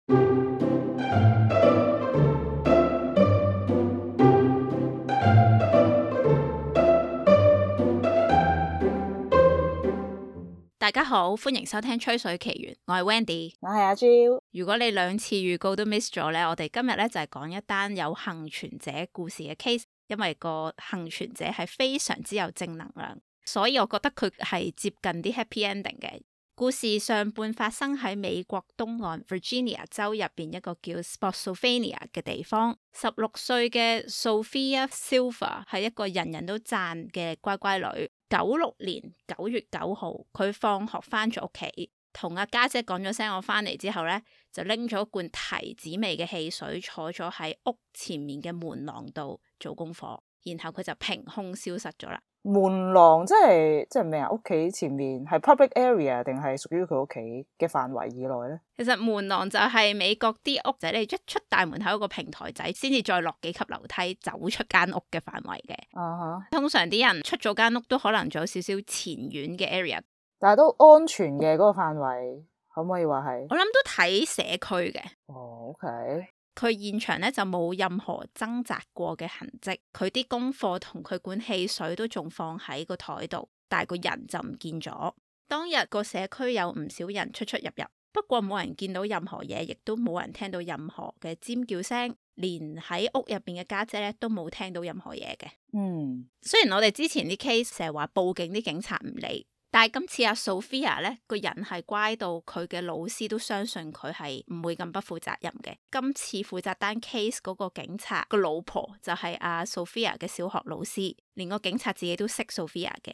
大家好，歡迎收聽吹水奇緣，我係 Wendy， 我係阿 Jo。 如果你2次預告都 miss 咗呢，我哋今日呢就係講一單有幸存者故事嘅 case， 因為個幸存者係非常之有正能量，所以我覺得佢係接近啲 happy ending 嘅。故事上半發生喺美國東岸 Virginia 州入邊一個叫 Spotsylvania 嘅地方。16歲嘅 Sophia Silver 係一個人人都讚嘅乖乖女。96年9月9號，佢放學翻咗屋企，同阿家姐講咗聲我翻嚟之後呢，就拎咗罐提子味嘅汽水，坐咗喺屋前面嘅門廊度做功課，然後佢就憑空消失咗啦。 門廊即係咩啊？屋企前面係 public area 定係屬於佢屋企嘅範圍以內呢？ 其實門廊就係美國啲屋仔，你一出大門口有個平台仔，先至再落幾級樓梯走出間屋嘅範圍嘅。通常啲人出咗間屋都可能仲有少少前院嘅 area， 但係都安全嘅嗰個範圍，可唔可以話係？ 我諗都睇社區嘅。 OK。 佢現場咧就冇任何掙扎過嘅痕跡，佢啲功課同佢罐汽水都仲放喺個台度，但係個人就唔見咗。當日個社區有唔少人出出入入，不過冇人見到任何嘢，亦都冇人聽到任何嘅尖叫聲，連喺屋入邊嘅家姐咧都冇聽到任何嘢嘅。雖然我哋之前啲 case 成日話報警，啲警察唔理。但係今次阿 Sophia 咧個人係乖到佢嘅老師都相信佢係唔會咁不負責任嘅。今次負責單 case 嗰個警察個老婆就係阿 Sophia 嘅小學老師，連個警察自己都識 Sophia 嘅。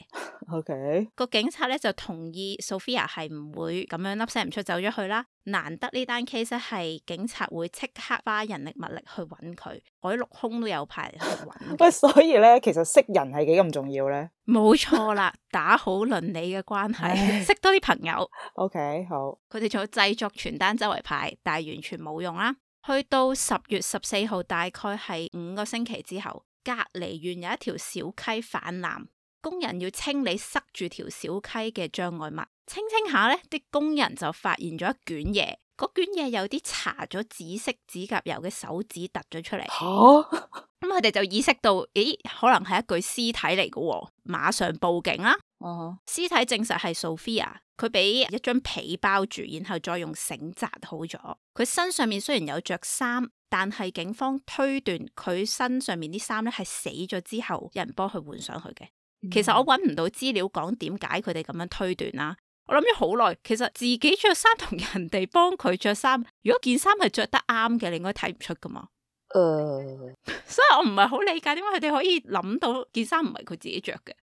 OK， 個警察咧就同意 Sophia 係唔會咁樣粒聲唔出走咗去啦。難得呢單 case 係警察會即刻花人力物力去揾佢，海陸空都有派去揾。 喂，所以咧其實識人係幾咁重要咧？ 冇錯啦，打好鄰里嘅關係，識多啲朋友。 OK， 好。佢哋仲有製作傳單周圍派，但係完全冇用啦。去到10月14號，大概係5個星期之後，隔離縣有一條小溪氾濫，工人要清理塞住條小溪嘅障礙物。清下咧，啲工人就發現咗一卷嘢，嗰卷嘢有啲搽咗紫色指甲油嘅手指突咗出嚟。咁佢哋就意識到，咦，可能係一具屍體嚟嘅，馬上報警啦。屍體證實係 Sophia， 佢俾一張被包住，然後再用繩紮好咗。佢身上面雖然有着衫，但係警方推斷佢身上面啲衫咧係死咗之後有人幫佢換上去嘅。其實我揾唔到資料講點解佢哋咁樣推斷啦。我諗咗好耐，其實自己着衫同人哋幫佢着衫，如果件衫係着得啱嘅，你應該睇唔出噶嘛。所以我唔係好理解點解佢哋可以諗到件衫唔係佢自己着嘅。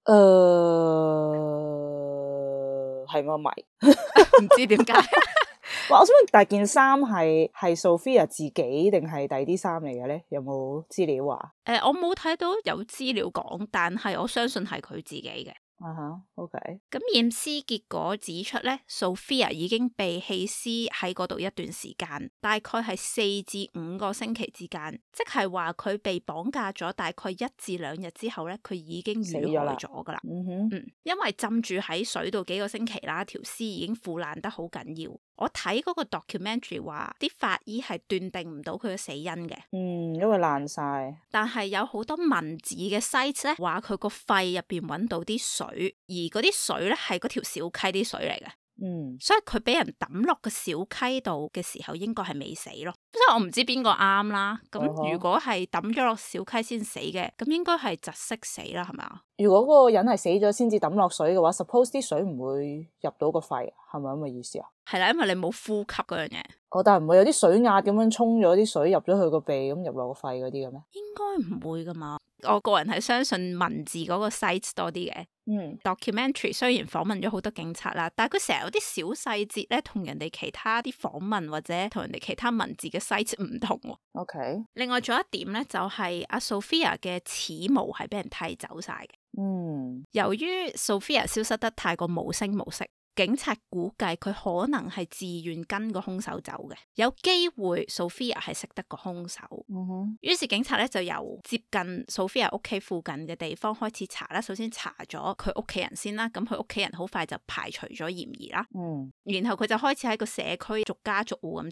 係咪迷？ 唔知點解。 我想問，但件衫係 Sophia 自己定係第啲衫嚟嘅咧？有冇資料話？ 我冇睇到有資料講，但係我相信係佢自己嘅。 OK。 咁驗屍結果指出咧 ，Sophia 已經被棄屍喺嗰度一段時間，大概係4至5個星期之間，即係話佢被綁架咗大概1至2日之後咧，佢已經遇害咗噶啦。因為浸住喺水度幾個星期啦，條屍已經腐爛得好緊要。我睇嗰個 documentary 話，啲法醫係斷定唔到佢嘅死因嘅。 因為爛晒。但係有好多文字嘅 site 咧，話佢個肺入邊揾到啲水，而嗰啲水咧係嗰條小溪啲水嚟嘅。所以佢俾人抌落個小溪度嘅時候，應該係未死咯。所以我唔知邊個啱啦。咁如果係抌咗落小溪先死嘅，咁應該係窒息死啦，係咪啊？ 如果嗰個人係死咗先至抌落水嘅話 ，suppose 啲水唔會入到個肺，係咪咁嘅意思啊？ 係啦，因為你冇呼吸嗰樣嘢。 但係唔會有啲水壓咁樣沖咗啲水入咗佢個鼻，咁入落個肺嗰啲嘅咩？ 應該唔會噶嘛。我個人係相信文字嗰個 site 多啲嘅。documentary 雖然訪問咗好多警察啦，但係佢成日有啲小細節咧，同人哋其他啲訪問或者同人哋其他文字嘅 site 唔同。 OK。 另外仲有一點咧，就係阿 Sophia 嘅恥毛係俾人剃走晒嘅。由於 Sophia 消失得太過無聲無息，警察估計佢可能係自願跟個兇手走嘅，有機會 Sophia 係識得個兇手。於是警察咧就由接近 Sophia 屋企附近嘅地方開始查啦。首先查咗佢屋企人先啦，咁佢屋企人好快就排除咗嫌疑啦。然後佢就開始喺個社區逐家逐戶咁查啦。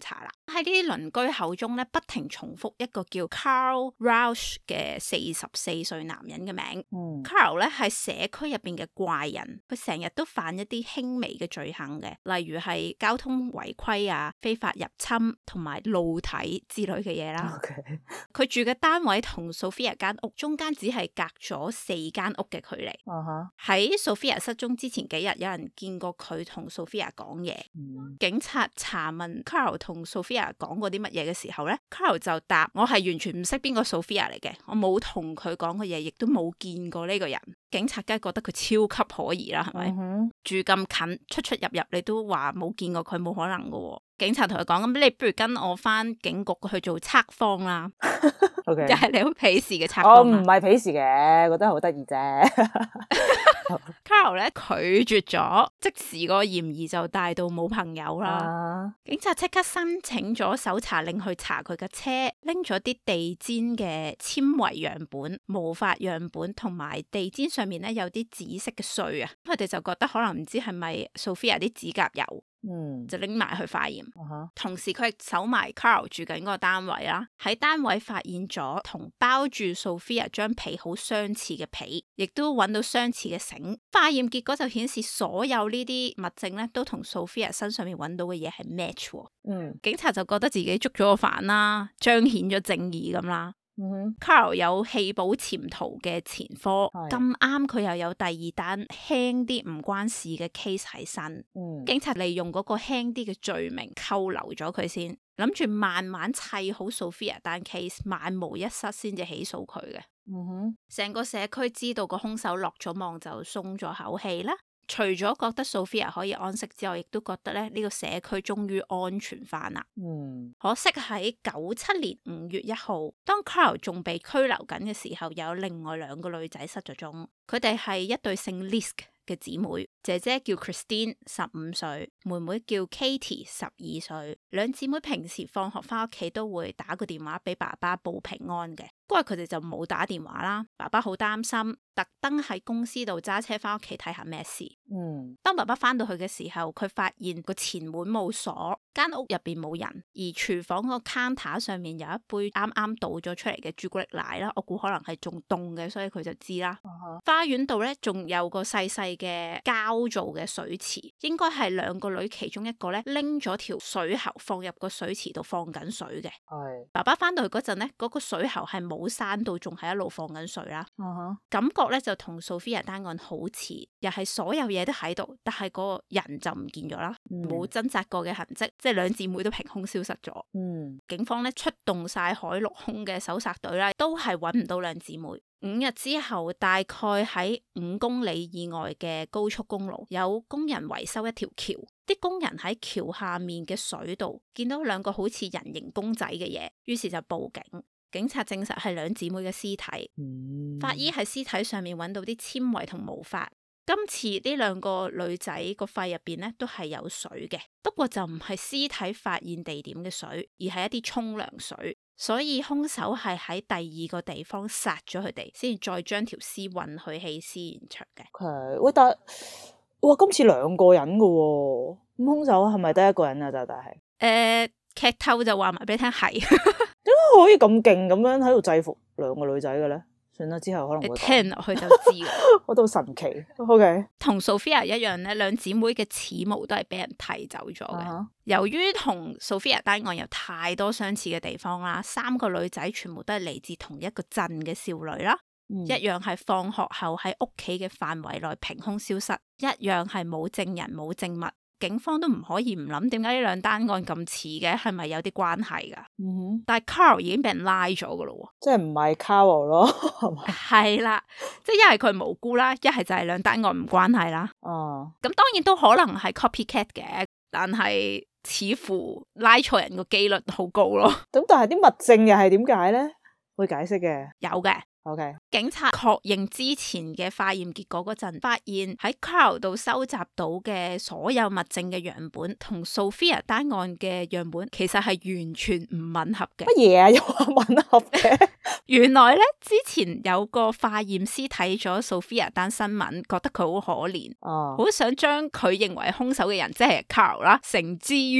喺呢啲鄰居口中咧，不停重複一個叫 Carl Rausch 嘅44歲男人嘅名。Carl 咧係社區入邊嘅怪人，佢成日都犯一啲輕微嘅罪行嘅，例如係交通違規啊、非法入侵同埋露體之類嘅嘢啦。佢住嘅單位同 Sophia 間屋中間只係隔咗4間屋嘅距離。喺 Sophia 失蹤之前幾日，有人見過佢同 Sophia 講嘢。警察查問 Carl 同 Sophia 講過啲乜嘢嘅時候咧 ，Carl 就答：我係完全唔識邊個 Sophia 嚟嘅，我冇同佢講過嘢，亦都冇見過呢個人。警察梗係覺得佢超級可疑啦，係咪？住咁近，出出入入，你都話冇見過佢，冇可能噶喎。警察同佢講：咁你不如跟我翻警局去做測謊啦。又係你好鄙視嘅測謊。我唔係鄙視嘅，覺得好得意啫。 Carl 咧拒絕咗，即時個嫌疑就大到冇朋友啦。警察即刻申請咗搜查令去查佢嘅車，拎咗啲地氈嘅纖維樣本、毛髮樣本，同埋地氈上面咧有啲紫色嘅碎啊。佢哋就覺得可能唔知係咪 Sophia 啲指甲油。就拎埋去化驗。同時佢亦搜埋 Carl 住緊嗰個單位啦，喺單位發現咗同包住 Sophia 張被好相似嘅被，亦都揾到相似嘅繩。化驗結果就顯示所有呢啲物證咧都同 Sophia 身上面揾到嘅嘢係 match。警察就覺得自己捉咗個犯啦，彰顯咗正義咁啦。Carl 有棄保潛逃嘅前科，咁啱佢又有第二單輕啲唔關事嘅 case 喺身。警察利用嗰個輕啲嘅罪名扣留咗佢先，諗住慢慢砌好 Sophia 單 case， 萬無一失先至起訴佢嘅。成個社區知道個兇手落咗網就鬆咗口氣啦。除咗覺得 Sophia 可以安息之外，亦都覺得咧呢個社區終於安全翻啦。可惜喺97年5月1號，當 Carl 仲被拘留緊嘅時候，有另外2個女仔失咗蹤。佢哋係一對姓 Lisk 嘅姊妹，姐姐叫 Christine 15歲，妹妹叫 Katie 12歲。兩姊妹平時放學翻屋企都會打個電話俾爸爸報平安嘅，不過佢哋就冇打電話啦。爸爸好擔心，特登喺公司度揸車翻屋企睇下咩事。當爸爸翻到去嘅時候，佢發現個前門冇鎖，間屋入邊冇人，而廚房個 counter 上面有一杯啱啱倒咗出嚟嘅朱古力奶啦，我估可能係仲凍嘅，所以佢就知啦。花園度咧仲有個細細嘅膠做嘅水池，應該係2個女其中一個咧拎咗條水喉放入個水池度放緊水嘅。爸爸翻到去嗰陣咧，嗰個水喉係冇閂到，仲係一路放緊水啦。感覺咧就同 Sophia 單案好似，又係所有嘢都喺度，但係個人就唔見咗啦，冇掙扎過嘅痕跡，即係兩姊妹都憑空消失咗。警方咧出動晒海陸空嘅搜索隊啦，都係揾唔到兩姊妹。5日之後，大概喺5公里以外嘅高速公路，有工人維修一條橋，啲工人喺橋下面嘅水度見到2個好似人形公仔嘅嘢，於是就報警。警察證實係兩姊妹嘅屍體，法醫喺屍體上面揾到啲纖維同毛髮。今次呢2個女仔個肺入邊咧都係有水嘅，不過就唔係屍體發現地點嘅水，而係一啲沖涼水。所以兇手係喺第2個地方殺咗佢哋，先至再將條屍運去棄屍現場嘅。 喂，但哇，今次2個人噶喎，咁兇手係咪得1個人啊？但係劇透就話埋俾你聽係， 點解可以咁勁咁樣喺度制服2個女仔嘅咧？算啦，之後可能會你聽落去就知啦。 我都神奇。OK， 同 Sophia 一樣咧，兩姊妹嘅恥毛都係俾人剃走咗嘅。由於同 Sophia 單案有太多相似嘅地方啦，3個女仔全部都係嚟自同一個鎮嘅少女啦，一樣係放學後喺屋企嘅範圍內憑空消失，一樣係冇證人冇證物。警方都唔可以唔諗，點解呢2單案咁似嘅？係咪有啲關係噶？但係 Carl 已經俾人拉咗噶咯， 即係唔係 Carl 咯？係嘛？ 係啦，即係一係佢無辜啦，一係就係2單案唔關係啦。咁當然都可能係 copycat 嘅，但係似乎拉錯人個機率好高咯。 咁但係啲物證又係點解咧？會解釋嘅？ 有嘅。 Okay. 警察確認之前嘅化驗結果嗰陣，發現喺 Carl 度收集到嘅所有物證嘅樣本，同 Sophia 單案嘅樣本其實係完全唔吻合嘅。 乜嘢啊？又話吻合嘅？ 原來咧，之前有個化驗師睇咗 Sophia 單新聞，覺得佢好可憐，好想將佢認為兇手嘅人，即係 Carl 啦，繩之於法。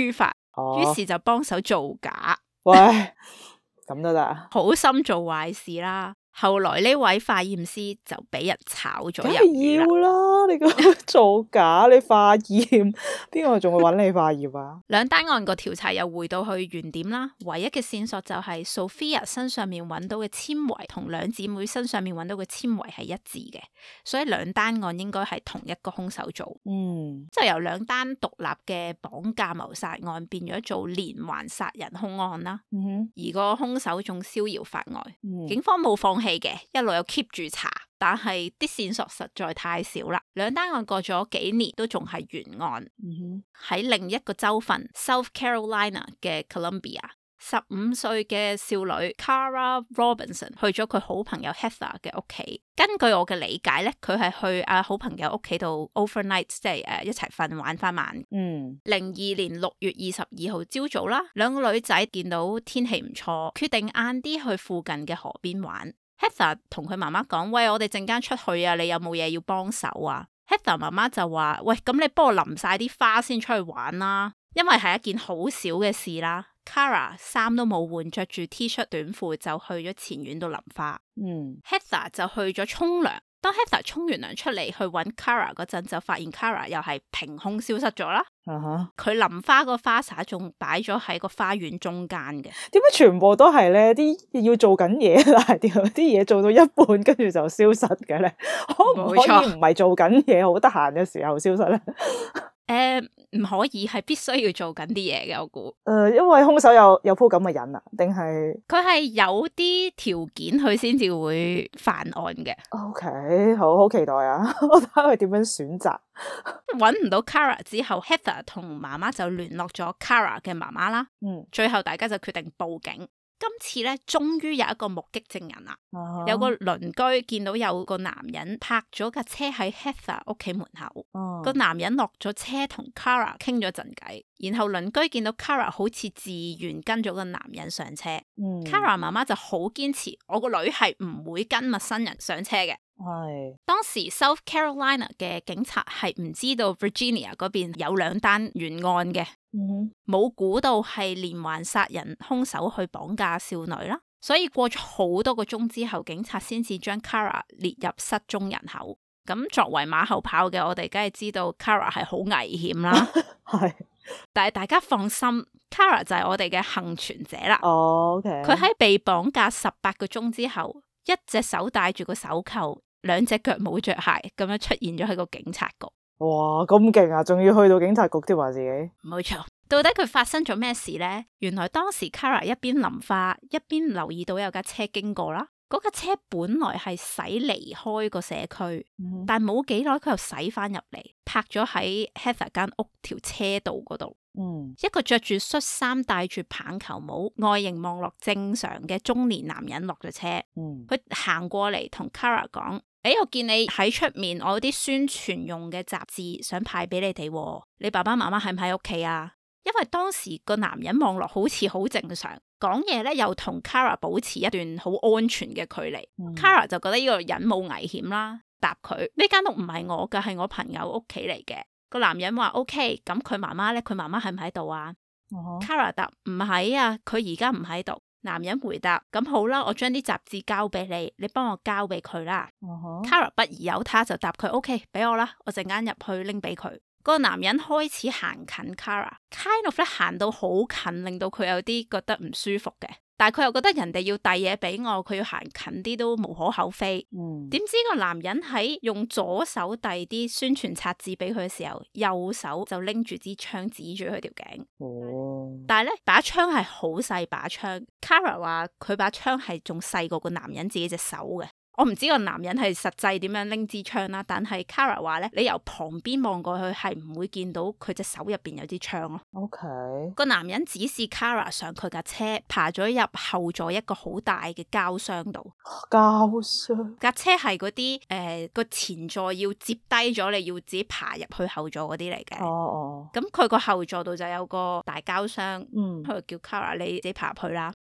哦， 於是就幫手造假， 喂，咁都得啊？ 好心做壞事啦。後來呢位化驗師就俾人炒咗梗魷魚啦。 係要啦，你個造假，你化驗，邊個仲會揾你化驗啊？ 兩單案個調查又回到去原點啦，唯一嘅線索就係 Sophia 身上面揾到嘅纖維同兩姊妹身上面揾到嘅纖維係一致嘅，所以兩單案應該係同一個兇手做。就由兩單獨立嘅綁架謀殺案變咗做連環殺人兇案啦。而個兇手仲逍遙法外，警方冇放棄嘅，一路有 keep 住查，但係啲線索實在太少啦。兩單案過咗幾年都仲係懸案。喺另一個州份 South Carolina 嘅 Columbia，15歲嘅少女 Cara Robinson 去咗佢好朋友 Heather 嘅屋企。根據我嘅理解咧，佢係去好朋友屋企度 overnight， 即係一齊瞓玩翻晚。02年6月22號朝早啦，兩個女仔見到天氣唔錯，決定晏啲去附近嘅河邊玩。Heather 同佢媽媽講：喂，我哋陣間出去啊，你有冇嘢要幫手啊？ Heather 媽媽就話：喂，咁你幫我淋晒啲花先出去玩啦，因為係一件好小嘅事啦。Cara 衫都冇換，着住 T 恤短褲就去咗前院度淋花。Heather 就去咗沖涼。當 Heather 沖完涼出嚟去揾 Cara 嗰陣，就發現 Cara 又係憑空消失咗啦。佢淋花個花灑仲擺咗喺個花園中間嘅。點解全部都係咧啲要做緊嘢，但係啲嘢做到一半跟住就消失嘅咧？可唔可以唔係做緊嘢，好得閒嘅時候消失咧？ 唔可以，係必須要做緊啲嘢嘅，我估。 因為兇手有鋪咁嘅癮啊，定係佢係有啲條件佢先至會犯案嘅。 OK， 好期待啊！我睇下佢點樣選擇。 揾唔到 Cara 之後 ，Heather 同媽媽就聯絡咗 Cara 嘅媽媽啦。最後大家就決定報警。今次咧，終於有一個目擊證人啦。有個鄰居見到有個男人泊咗架車喺 Heather 屋企門口。個男人落咗車同 Cara 傾咗陣偈，然後鄰居見到 Cara 好似自願跟咗個男人上車。Cara 媽媽就好堅持，我個女係唔會跟陌生人上車嘅。當時 South Carolina 嘅警察係唔知道 Virginia 嗰邊有兩單懸案嘅，冇估到係連環殺人兇手去綁架少女啦，所以過咗好多個鐘之後，警察先至將 Cara 列入失蹤人口。咁作為馬後炮嘅我哋，梗係知道 Cara 係好危險啦。但係大家放心，Cara 就係我哋嘅幸存者啦。佢喺被綁架18個鐘之後，一隻手戴住個手扣，兩隻腳冇着鞋，咁樣出現咗喺個警察局。 哇，咁勁啊！仲要去到警察局添話自己？ 冇錯。到底佢發生咗咩事呢？原來當時 Cara 一邊淋花，一邊留意到有架車經過啦。嗰架車本來係駛離開個社區，但冇幾耐佢又駛翻入嚟，泊咗喺 Heather 間屋條車道嗰度。一個着住恤衫、戴住棒球帽、外形望落正常嘅中年男人落咗車。佢行過嚟同 Cara 講：我見你喺出面，我有啲宣傳用嘅雜誌想派俾你哋喎。你爸爸媽媽喺唔喺屋企啊？因為當時個男人望落好似好正常，講嘢咧又同 Cara 保持一段好安全嘅距離。Cara 就覺得呢個人冇危險啦，答佢：呢間屋唔係我㗎，係我朋友屋企嚟嘅。個男人話 OK， 咁佢媽媽咧，佢媽媽喺唔喺度啊？Cara 答：唔喺啊，佢而家唔喺度。男人回答：咁好啦，我將啲雜誌交俾你，你幫我交俾佢啦。Cara 不疑有他，就答佢 OK， 俾我啦，我陣間入去拎俾佢。個男人開始行近 Cara，kind of 咧行到好近，令到佢有啲覺得唔舒服嘅。但係佢又覺得人哋要遞嘢俾我，佢要行近啲都無可厚非。點知個男人喺用左手遞啲宣傳冊子俾佢嘅時候，右手就拎住支槍指住佢條頸。但係咧把槍係好細把槍。Cara 話佢把槍係仲細過個男人自己隻手嘅。我唔知個男人係實際點樣拎支槍啦，但係 Cara 話咧，你由旁邊望過去係唔會見到佢隻手入邊有支槍咯。個男人指示 Cara 上佢架車，爬咗入後座一個好大嘅膠箱度。膠箱？架車係嗰啲個前座要接低咗，你要自己爬入去後座嗰啲嚟嘅。咁佢個後座度就有個大膠箱，佢就叫 Cara 你自己爬入去啦。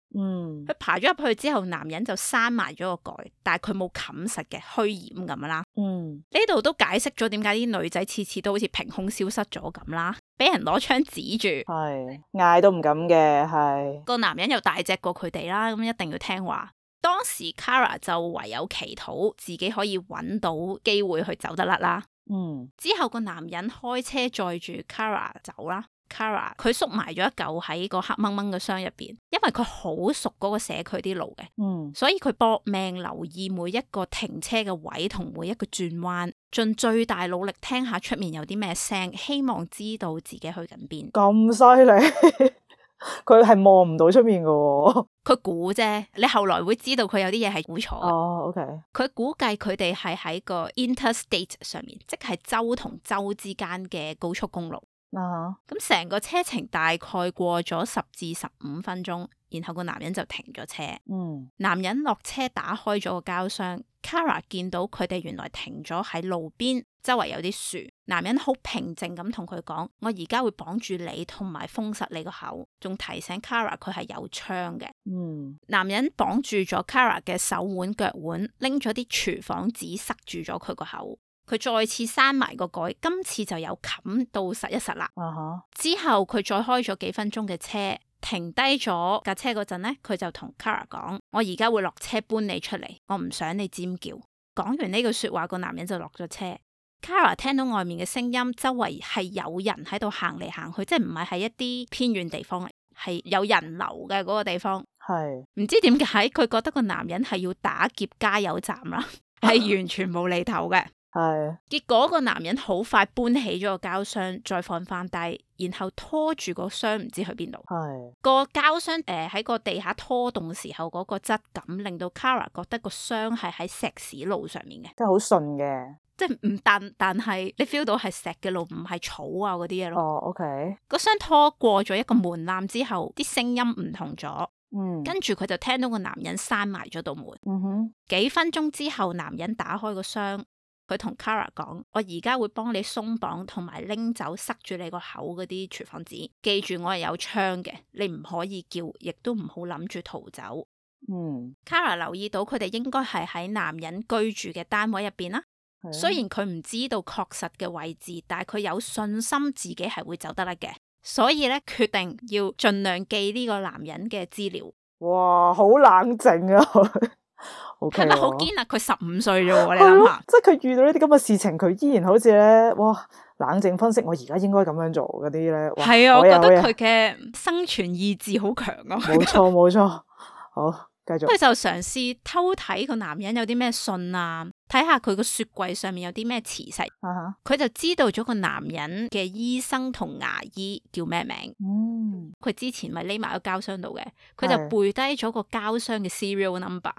佢爬咗入去之後，男人就閂埋咗個蓋，但係佢冇冚實嘅，虛掩咁啦。呢度都解釋咗點解啲女仔次次都好似憑空消失咗咁啦，俾人攞槍指住， 係嗌都唔敢嘅，係個男人又大隻過佢哋啦，咁一定要聽話。當時 Kara 就唯有祈禱自己可以揾到機會去走得甩啦。之後個男人開車載住 Kara 走啦。Kara 佢縮埋咗一嚿喺個黑掹掹嘅箱入邊，因為佢好熟嗰個社區啲路嘅，所以佢搏命留意每一個停車嘅位同每一個轉彎，盡最大努力聽下出面有啲咩聲，希望知道自己去緊邊。 咁犀利，佢係望唔到出面噶喎。 佢估啫，你後來會知道佢有啲嘢係估錯。 OK。佢估計佢哋係喺個 interstate 上面，即係州同州之間嘅高速公路。咁成個車程大概過咗10至15分鐘，然後個男人就停咗車。男人落車打開咗個膠箱，Kara 見到佢哋原來停咗喺路邊，周圍有啲樹。男人好平靜咁同佢講：我而家會綁住你，同埋封實你個口，仲提醒 Kara 佢係有槍嘅。男人綁住咗 Kara 嘅手腕腳腕，拎咗啲廚房紙塞住咗佢個口。佢再次閂埋個蓋，今次就有冚到實一實啦。之後佢再開咗幾分鐘嘅車，停低咗架車嗰陣呢，佢就同 Kara 講：我而家會落車搬你出嚟，我唔想你尖叫。講完呢句說話，個男人就落咗車。Kara 聽到外面嘅聲音，周圍係有人喺度行嚟行去，即係唔係喺一啲偏遠地方嚟，係有人流嘅嗰個地方。唔知點解佢覺得個男人係要打劫加油站啦，係完全冇厘頭嘅。結果個男人好快搬起咗個膠箱，再放翻低，然後拖住個箱唔知去邊度。個膠箱喺個地下拖動時候嗰個質感，令到 Kara 覺得個箱係喺石屎路上面嘅， 即係好順嘅， 即係唔但係你 feel 到係石嘅路，唔係草啊嗰啲嘢咯。 OK。 個箱拖過咗一個門檻之後，啲聲音唔同咗。跟住佢就聽到個男人閂埋咗道門。幾分鐘之後，男人打開個箱。佢同 Kara 講：我而家會幫你鬆綁同埋拎走塞住你個口嗰啲廚房紙。記住我係有槍嘅，你唔可以叫，亦都唔好諗住逃走。Kara 留意到佢哋應該係喺男人居住嘅單位入邊啦。雖然佢唔知道確實嘅位置，但係佢有信心自己係會走得甩嘅，所以咧決定要盡量記呢個男人嘅資料。 哇，好冷靜啊！ 係咪好堅啊？佢15歲啫喎，你諗下， 即係佢遇到呢啲咁嘅事情，佢依然好似咧，哇，冷靜分析，我而家應該咁樣做嗰啲咧。 係啊，我覺得佢嘅生存意志好強啊。 冇錯冇錯，好，繼續。 佢就嘗試偷睇個男人有啲咩信啊，睇下佢個雪櫃上面有啲咩磁石。佢就知道咗個男人嘅醫生同牙醫叫咩名。佢之前咪匿埋喺膠箱度嘅，佢就背低咗個膠箱嘅 serial number。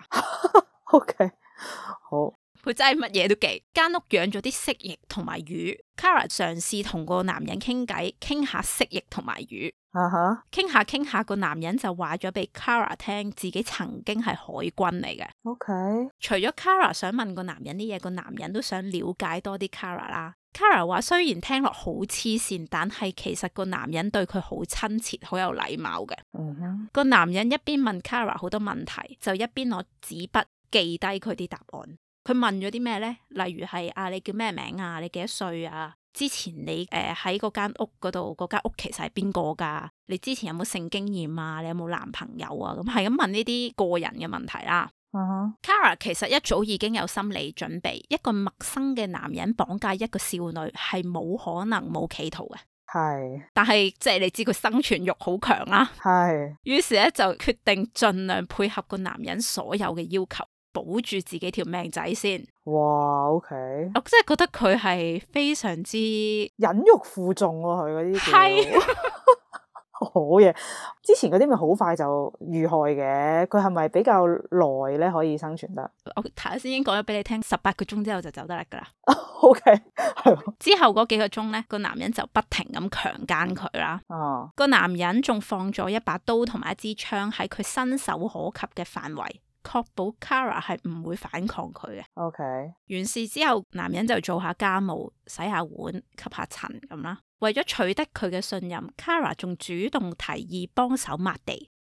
OK， 好。 佢真係乜嘢都記。間屋養咗啲蜥蜴同埋魚。Kara 嘗試同個男人傾偈，傾下蜥蜴同埋魚。傾下個男人就話咗俾 Kara 聽，自己曾經係海軍嚟嘅。 OK。除咗 Kara 想問個男人啲嘢，個男人都想了解多啲 Kara 啦。Kara 話雖然聽落好黐線，但係其實個男人對佢好親切，好有禮貌嘅。個男人一邊問 Kara 好多問題，就一邊攞紙筆記低佢啲答案。佢問咗啲咩呢？例如係你叫咩名啊？你幾多歲啊？之前你喺嗰間屋嗰度，嗰間屋其實係邊個噶？你之前有冇性經驗啊？你有冇男朋友啊？咁係咁問呢啲個人嘅問題啦。Kara 其實一早已經有心理準備，一個陌生嘅男人綁架一個少女係冇可能冇企圖嘅。但係即係你知佢生存欲好強啦。於是咧就決定盡量配合個男人所有嘅要求，保住自己條命仔先。 哇 OK， 我真係覺得佢係非常之忍辱負重喎，佢嗰啲係好嘢。之前嗰啲咪好快就遇害嘅，佢係咪比較耐咧可以生存得？ 我頭先已經講咗俾你聽，18個鐘之後就走得甩噶啦。 OK， 係。之後嗰幾個鐘咧，個男人就不停咁強姦佢啦。個男人仲放咗一把刀同埋一支槍喺佢伸手可及嘅範圍，確保 Kara 係唔會反抗佢嘅。 OK。 完事之後，男人就做下家務、洗下碗、吸下塵咁啦。為咗取得佢嘅信任，Kara 仲主動提議幫手抹地。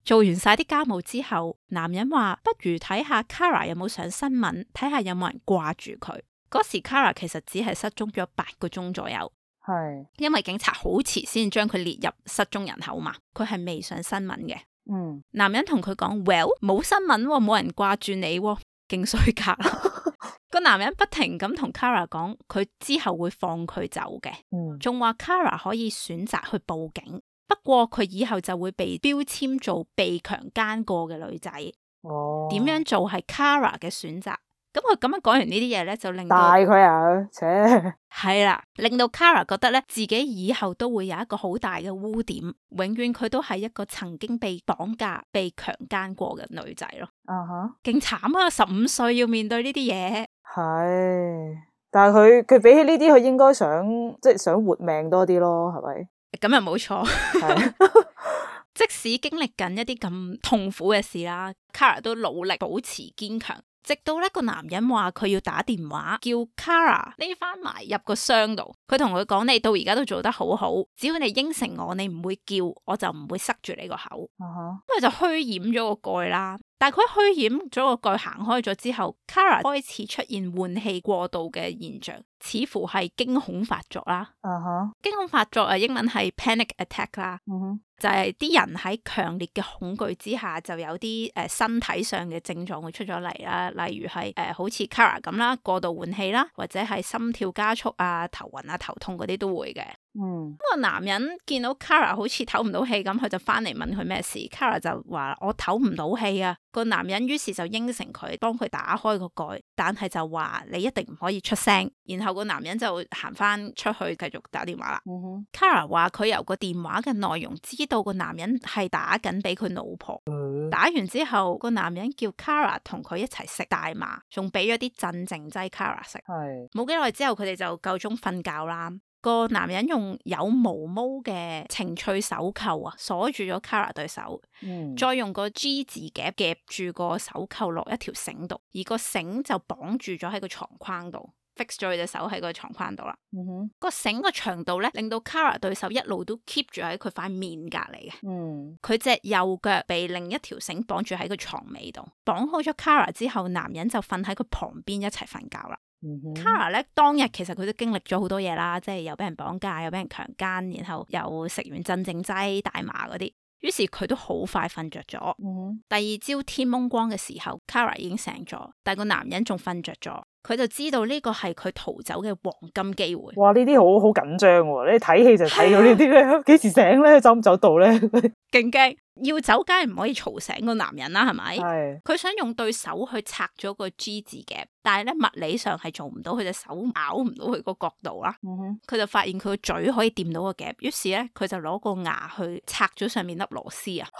做完晒啲家務之後，男人話不如睇下 Kara 有冇上新聞，睇下有冇人掛住佢。嗰時 Kara 其實只係失蹤咗8個鐘左右， 係因為警察好遲先將佢列入失蹤人口嘛，佢係未上新聞嘅。男人同佢講 Well 冇新聞喎，冇人掛住你喎，勁衰格。個男人不停咁同 Kara 講，佢之後會放佢走嘅，仲話 Kara 可以選擇去報警，不過佢以後就會被標籤做被強姦過嘅女仔。點樣做係 Kara 嘅選擇。咁佢咁樣講完呢啲嘢咧，就令到大佢啊， 係啦，令到 Kara 覺得咧自己以後都會有一個好大嘅污點，永遠佢都係一個曾經被綁架、被強姦過嘅女仔咯。勁慘啊！15歲要面對呢啲嘢。 係，但係佢比起呢啲，佢應該想活命多啲咯，係咪？ 咁又冇錯。即使經歷緊一啲咁痛苦嘅事啦，Kara 都努力保持堅強。直到呢個男人話佢要打電話叫 Kara 匿翻埋入個箱度，佢同佢講，你到而家都做得好好，只要你應承我，你唔會叫，我就唔會塞住你個口。咁佢就虛掩咗個蓋啦。但係佢虛掩咗個蓋行開咗之後 Kara 開始出現換氣過度嘅現象，似乎係驚恐發作啦。驚恐發作啊，英文係 panic attack 啦。就係啲人喺強烈嘅恐懼之下，就有啲身體上嘅症狀會出咗嚟啦，例如係好似 Kara 咁啦，過度換氣啦，或者係心跳加速啊、頭暈啊、頭痛嗰啲都會嘅。個男人見到 Kara 好似唞唔到氣咁，佢就翻嚟問佢咩事。Kara 就話我唞唔到氣啊。個男人於是就應承佢幫佢打開個蓋，但係就話你一定唔可以出聲。然後個男人就行翻出去繼續打電話啦。Kara 話佢由個電話嘅內容知道個男人係打緊俾佢老婆。打完之後，個男人叫 Kara 同佢一齊食大麻，仲俾咗啲鎮靜劑 Kara 食。冇幾耐之後，佢哋就夠鐘瞓覺啦。個男人用有毛毛嘅情趣手扣啊鎖住咗 Kara 對手，再用個 G 字夾夾住個手扣落一條繩度，而個繩就綁住咗喺個床框度 ，fix 咗佢隻手喺個床框度啦。個繩個長度咧，令到 Kara 對手一路都 keep 住喺佢塊面隔籬嘅。佢隻右腳被另一條繩綁住喺個床尾度，綁好咗 Kara 之後，男人就瞓喺佢旁邊一齊瞓覺啦。Kara 咧當日其實佢都經歷咗好多嘢啦，即係又俾人綁架，又俾人強姦，然後又食完鎮靜劑、大麻嗰啲，於是佢都好快瞓着咗。第二朝天蒙光嘅時候 Kara 已經醒咗，但係個男人仲瞓着咗，佢就知道呢個係佢逃走嘅黃金機會。哇！ 呢啲好緊張喎，你睇戲就睇到呢啲咧，幾時醒咧？走唔走到咧？ 勁驚！要走梗係唔可以嘈醒個男人啦，係咪？ 係。 佢想用對手去拆咗個 G 字夾，但係咧物理上係做唔到，佢隻手咬唔到佢個角度啦。佢就發現佢個嘴可以掂到個夾，於是咧佢就攞個牙去拆咗上面粒螺絲啊。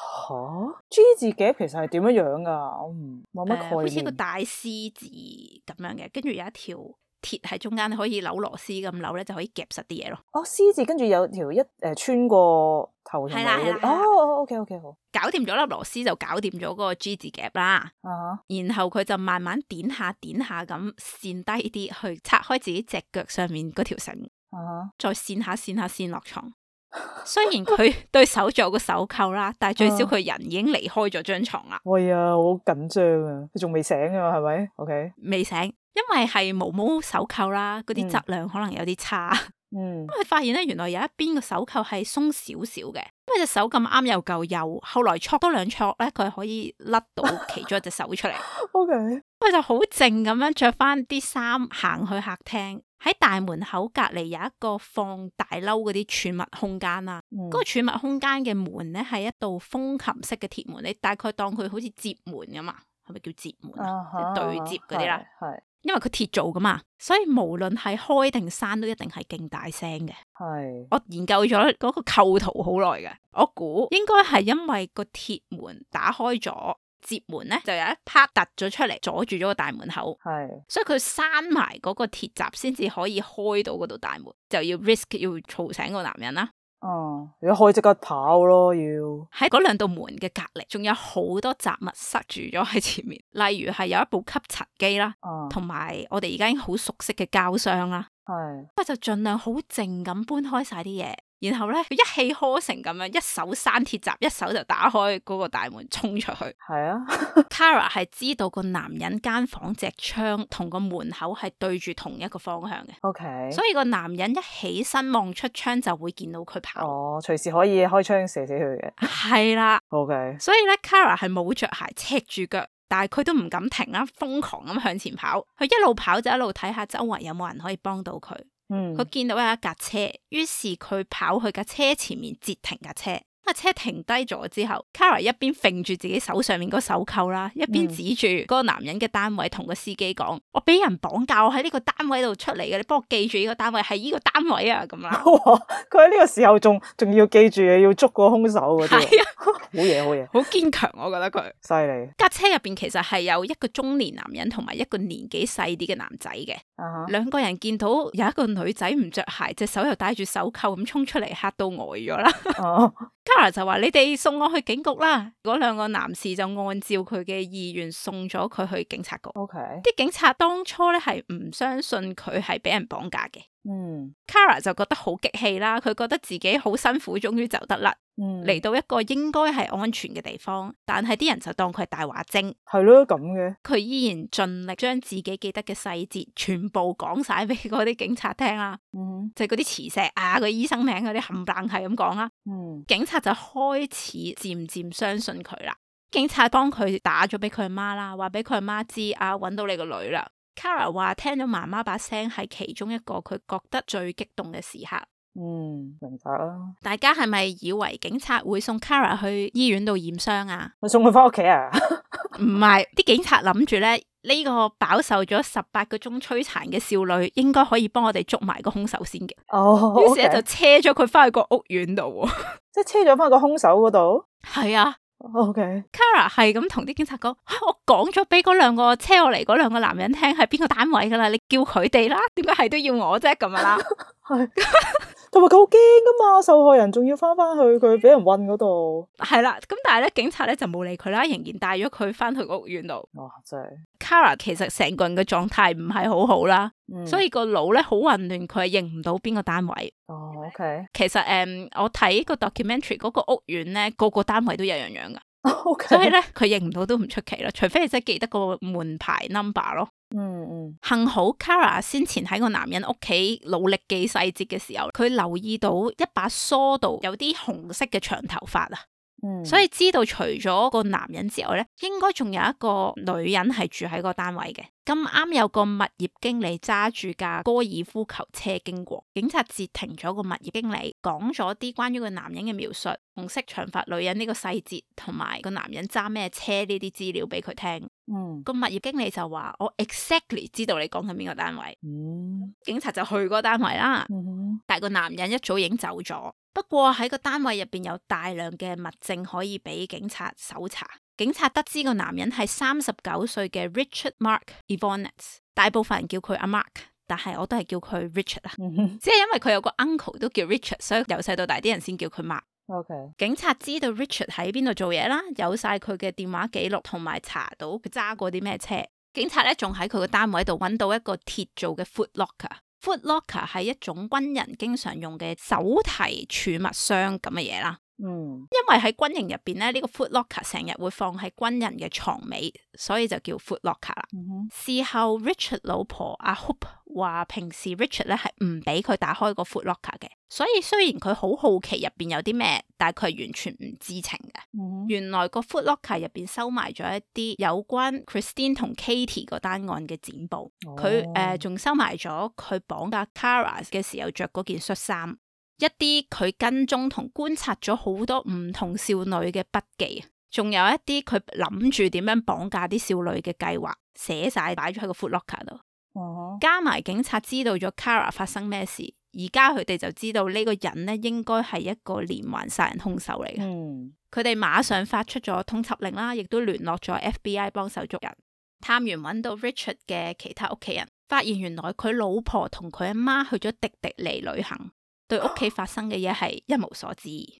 G 字夾其實係點樣樣噶？我冇乜概念。 好似個大 C 字咁樣嘅，跟住有一條鐵喺中間，你可以扭螺絲咁扭咧，就可以夾實啲嘢咯。C 字跟住有條穿過頭同尾。OK 好。 搞掂咗粒螺絲就搞掂咗個 G 字夾啦。然後佢就慢慢點下咁跣低啲去拆開自己隻腳上面嗰條繩。再跣下落床。雖然佢對手仲有個手扣啦，但係最少佢人已經離開咗張床啦。喂呀， 好緊張啊！佢仲未醒啊，係咪 ？OK， 未醒，因為係毛毛手扣啦，嗰啲質量可能有啲差。佢發現咧，原來有一邊個手扣係鬆少少嘅，因為隻手咁啱又夠幼，後來戳多兩戳咧，佢可以甩到其中一隻手出嚟。 OK， 佢就好靜咁樣着翻啲衫行去客廳。喺大門口隔籬有一個放大褸嗰啲儲物空間啦，嗰個儲物空間嘅門咧係一道風琴式嘅鐵門，你大概當佢好似接門㗎嘛，係咪叫接門啊？即係對接嗰啲啦，係，因為佢鐵做噶嘛，所以無論係開定閂都一定係勁大聲嘅。係，我研究咗嗰個構圖好耐嘅，我估應該係因為個鐵門打開咗。接門咧就有一 part 突咗出嚟，阻住咗個大門口，所以佢閂埋嗰個鐵閘先至可以開到嗰度大門，就要 risk 要嘈醒個男人啦。 如果開即刻跑咯，要喺嗰兩道門嘅隔籬，仲有好多雜物塞住咗喺前面，例如係有一部吸塵機啦，同埋我哋而家已經好熟悉嘅膠箱啦。佢就盡量好靜咁搬開晒啲嘢， 然後咧佢一氣呵成咁樣，一手閂鐵閘，一手就打開嗰個大門衝出去。 係啊 Kara 係知道個男人間房隻窗同個門口係對住同一個方向嘅。 OK， 所以個男人一起身望出窗就會見到佢跑。 哦，隨時可以開槍射死佢嘅。 係啦。 OK， 所以咧 Kara 係冇着鞋，赤住腳，但係佢都唔敢停啦，瘋狂咁向前跑。佢一路跑就一路睇下周圍有冇人可以幫到佢。佢見到有一架車，於是佢跑去架車前面截停架車。車停低咗之後 Kara 一邊揈住自己手上面個手扣啦，一邊指住嗰個男人嘅單位同個司機講：我俾人綁架，我喺呢個單位度出嚟嘅，你幫我記住呢個單位係呢個單位啊，咁啦。 佢喺呢個時候仲要記住要捉個兇手嗰啲。 係啊， 好嘢，好嘢， 好堅強，我覺得佢犀利。 架車入邊其實係有一個中年男人同埋一個年紀細啲嘅男仔嘅。兩個人見到有一個女仔唔着鞋，隻手又戴住手扣咁衝出嚟，嚇到呆咗啦。Kara 就話：你哋送我去警局啦！嗰兩個男士就按照佢嘅意願送咗佢去警察局。 OK， 啲警察當初咧係唔相信佢係俾人綁架嘅。Kara 就覺得好激氣啦，佢覺得自己好辛苦，終於走得甩，嚟到一個應該係安全嘅地方，但係啲人就當佢係大話精。 係咯，咁嘅。 佢依然盡力將自己記得嘅細節全部講晒俾嗰啲警察聽啦。就係嗰啲磁石啊，個醫生名嗰啲冚唪唥係咁講啦。警察就開始漸漸相信佢啦。警察幫佢打咗俾佢阿媽啦，話俾佢阿媽知啊，揾到你個女啦。Kara 話聽到媽媽把聲係其中一個佢覺得最激動嘅時刻。 明白啦。大家係咪以為警察會送 Kara 去醫院度驗傷啊？ 我送佢翻屋企啊？ 唔係，啲警察諗住咧，呢個飽受咗18個鐘摧殘嘅少女應該可以幫我哋捉埋個兇手先嘅。於是咧就車咗佢翻去個屋苑度。 即係車咗翻個兇手嗰度？ 係啊。 OK， Kara 係咁同啲警察講：我講咗俾嗰兩個車我嚟嗰兩個男人聽係邊個單位噶啦，你叫佢哋啦，點解係都要我啫？咁樣啦。係， 同埋佢好驚噶嘛，受害人仲要翻翻去佢俾人韞嗰度。 係啦，咁但係咧警察咧就冇理佢啦，仍然帶咗佢翻去屋苑度。 哇，真係 Kara 其實成個人嘅狀態唔係好好啦，所以個腦咧好混亂，佢係認唔到邊個單位。 OK， 其實我睇個 documentary 嗰個屋苑咧，個個單位都一樣樣噶。 Okay. 所以咧佢認唔到都唔出奇啦，除非你真係記得個門牌 number 咯。幸好 Kara 先前喺個男人屋企努力記細節嘅時候，佢留意到一把梳度有啲紅色嘅長頭髮啊。所以知道除咗個男人之外咧，應該仲有一個女人係住喺個單位嘅。咁啱有個物業經理揸住架高爾夫球車經過，警察截停咗個物業經理，講咗啲關於個男人嘅描述，紅色長髮女人呢個細節，同埋個男人揸咩車呢啲資料俾佢聽。個物業經理就話：我 exactly 知道你講緊邊個單位。警察就去嗰個單位啦。但係個男人一早已經走咗。不過喺個單位入邊有大量嘅物證可以俾警察搜查。警察得知個男人係39歲嘅 Richard Mark Evonitz， 大部分人叫佢阿 Mark， 但係我都係叫佢 Richard 啦。只係因為佢有個 uncle 都叫 Richard， 所以由細到大啲人先叫佢 Mark。警察知道 Richard 喺邊度做嘢啦，有晒佢嘅電話記錄，同埋查到佢揸過啲咩車。警察咧仲喺佢個單位度揾到一個鐵做嘅 foot locker。foot locker 係一種軍人經常用嘅手提儲物箱咁嘅嘢啦。因為喺軍營入邊咧，呢個 foot locker 成日會放喺軍人嘅床尾，所以就叫 foot locker 啦。事後 Richard 老婆阿 Hope 話，平時 Richard 咧係唔俾佢打開個 foot locker 嘅，所以雖然佢好好奇入邊有啲咩，但係佢係完全唔知情嘅。原來個 foot locker 入邊收埋咗一啲有關 Christine 同 Katie 嗰單案嘅剪報，佢仲收埋咗佢綁架 Kara 嘅時候着嗰件恤衫。一啲佢跟蹤同觀察咗好多唔同少女嘅筆記，仲有一啲佢諗住點樣綁架啲少女嘅計劃，寫晒擺咗喺個 foot locker 度。加埋警察知道咗 Kara 發生咩事，而家佢哋就知道呢個人咧應該係一個連環殺人兇手嚟嘅。佢哋馬上發出咗通緝令啦，亦都聯絡咗 FBI 幫手捉人。探員揾到 Richard 嘅其他屋企人，發現原來佢老婆同佢阿媽去咗迪尼旅行。對屋企發生嘅嘢係一無所知，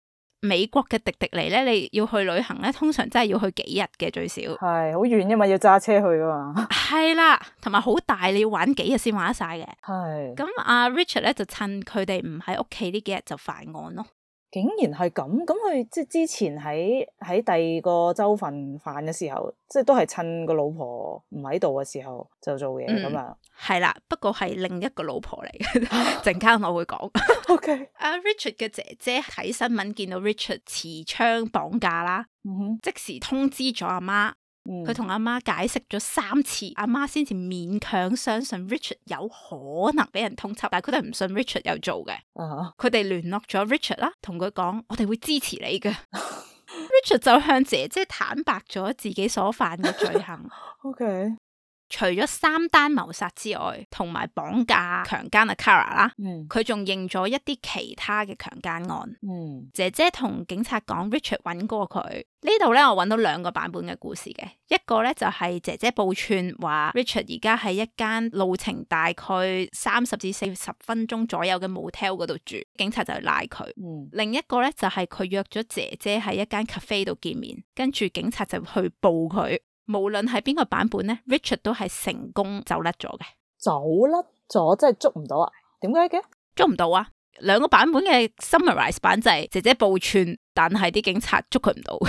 美國嘅迪迪尼咧，你要去旅行咧，通常真係要去幾日嘅最少。 係好遠，因為要揸車去噶嘛。 係啦，同埋好大，你要玩幾日先玩得晒嘅。 係。 咁阿 Richard 咧就趁佢哋唔喺屋企呢幾日就犯案咯。 竟然係咁，咁佢即係之前喺第二個州份犯嘅時候，即係都係趁個老婆唔喺度嘅時候就做嘢咁樣。 係啦，不過係另一個老婆嚟嘅，陣間我會講。 OK， 阿 Richard 嘅姐姐睇新聞見到 Richard 持槍綁架啦，即時通知咗阿媽。佢同阿媽解釋咗3次，阿媽先至勉強相信 Richard 有可能俾人通緝，但係佢都係唔信 Richard 有做嘅。佢哋聯絡咗 Richard 啦，同佢講我哋會支持你嘅。Richard 就向姐姐坦白咗自己所犯嘅罪行。 OK。 除咗3單謀殺之外，同埋綁架、強姦阿 Kara 啦，佢仲認咗一啲其他嘅強姦案。姐姐同警察講 Richard 揾過佢。呢度咧，我揾到2個版本嘅故事嘅。一個咧就係姐姐報串話 Richard 而家喺一間路程大概30至40分鐘左右嘅 motel 嗰度住，警察就去拉佢。另一個咧就係佢約咗姐姐喺一間 cafe 度見面，跟住警察就去報佢。無論係邊個版本咧 ，Richard 都係成功走甩咗嘅。走甩咗，即係捉唔到啊？點解嘅？ 捉唔到啊！2個版本嘅 summarize 版就係姐姐報串，但係啲警察捉佢唔到。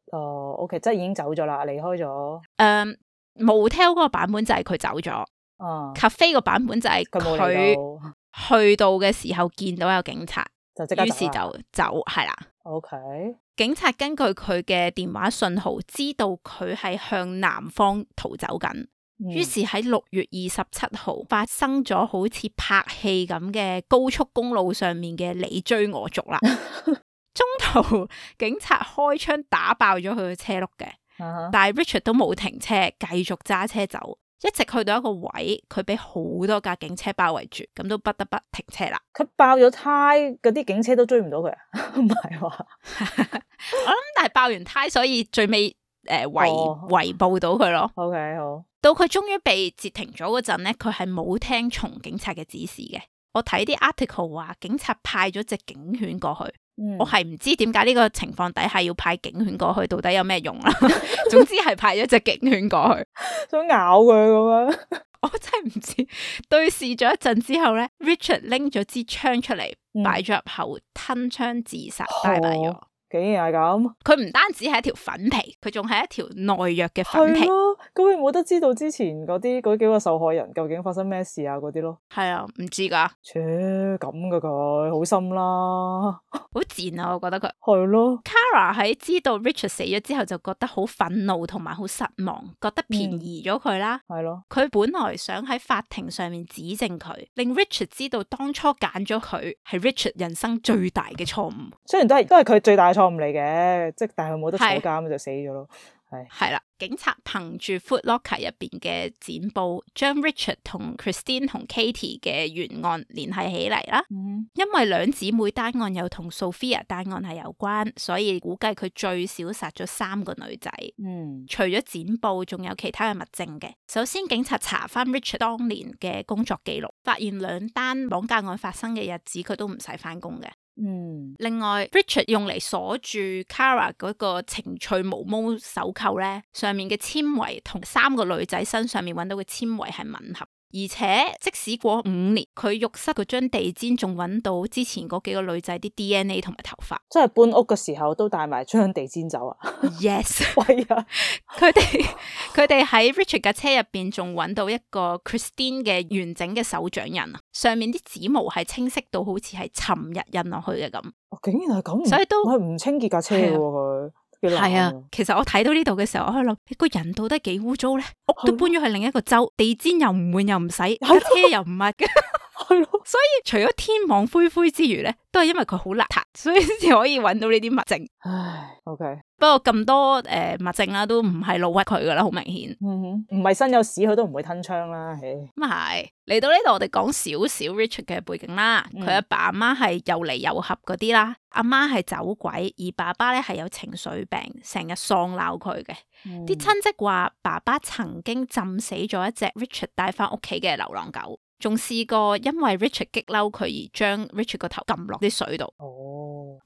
OK， 即係已經走咗啦，離開咗。 motel 嗰個版本就係佢走咗。cafe 個版本就係佢去到嘅時候見到有警察，就即刻於是就走，係啦。 OK。 警察根據佢嘅電話信號，知道佢係向南方逃走緊。於是喺6月27號發生咗好似拍戲咁嘅高速公路上面嘅你追我逐啦。中途警察開槍打爆咗佢嘅車轆嘅，但係 Richard 都冇停車，繼續揸車走，一直去到一個位，佢俾好多架警車包圍住，咁都不得不停車啦。 佢爆咗胎，嗰啲警車都追唔到佢啊？唔係話， 我諗但係爆完胎，所以最尾圍捕到佢咯。 OK， 好。到佢終於被截停咗嗰陣咧，佢係冇聽從警察嘅指示嘅。我睇啲 article 話警察派咗隻警犬過去，我係唔知點解呢個情況底下要派警犬過去，到底有咩用啦？總之係派咗隻警犬過去， 想咬佢咁樣。 我真係唔知。對視咗一陣之後咧 ，Richard 拎咗支槍出嚟，擺咗入口，吞槍自殺，拜拜咗。 竟然係咁， 佢唔單止係一條粉皮，佢仲係一條耐藥嘅粉皮。 咁你冇得知道之前嗰幾個受害人究竟發生咩事啊？嗰啲咯， 係啊，唔知噶。 咁噶佢，好心啦， 好賤啊！我覺得佢係咯。 Kara 喺知道 Richard 死咗之後，就覺得好憤怒同埋好失望，覺得便宜咗佢啦。 係咯。 佢本來想喺法庭上面指證佢，令 Richard 知道當初揀咗佢係 Richard 人生最大嘅錯誤。 雖然都係佢最大錯誤嚟嘅，即係但係佢冇得坐監就死咗咯。 係啦，警察憑住 Foot Locker 入邊嘅剪報，將 Richard 同 Christine 同 Katie 嘅懸案聯繫起嚟啦。因為兩姊妹單案又同 Sophia 單案係有關，所以估計佢最少殺咗3個女仔。除咗剪報，仲有其他嘅物證嘅。首先，警察查翻 Richard 當年嘅工作記錄，發現2單綁架案發生嘅日子，佢都唔使翻工嘅。另外 Richard 用嚟鎖住 Kara 嗰個情趣毛毛手扣咧，上面嘅纖維同3個女仔身上面揾到嘅纖維係吻合，而且即使過5年，佢浴室嗰張地氈仲揾到之前嗰幾個女仔啲 DNA 同埋頭髮， 即係搬屋嘅時候都帶埋張地氈走啊。 Yes， 係啊， 佢哋喺 Richard 架車入邊仲揾到一個 Christine 嘅完整嘅手掌印啊，上面啲指模係清晰到好似係尋日印落去嘅咁。 竟然係咁， 所以都佢唔清潔架車嘅佢。 係啊，其實我睇到呢度嘅時候，我喺度諗，你個人到底幾污糟咧？屋都搬咗去另一個州，地氈又唔換又唔洗，架車又唔抹嘅，係咯。所以除咗天網恢恢之餘咧，都係因為佢好邋遢，所以先可以揾到呢啲物證。 唉 ，OK。不過咁多物證啦，都唔係老屈佢噶啦，好明顯。 唔係身有屎佢都唔會吞槍啦。 咁啊係，嚟到呢度我哋講少少 Richard 嘅背景啦。佢阿爸阿媽係又離又合嗰啲啦，阿媽係走鬼，而爸爸咧係有情緒病，成日喪鬧佢嘅。啲親戚話爸爸曾經浸死咗一隻 Richard 帶翻屋企嘅流浪狗，仲試過因為 Richard 激嬲佢而將 Richard 個頭撳落啲水度。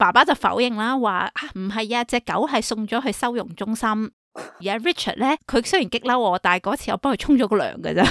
爸爸就否認啦，話唔係啊，隻狗係送咗去收容中心。而阿 Richard 咧，佢雖然激嬲我，但係嗰次我幫佢沖咗個涼㗎咋。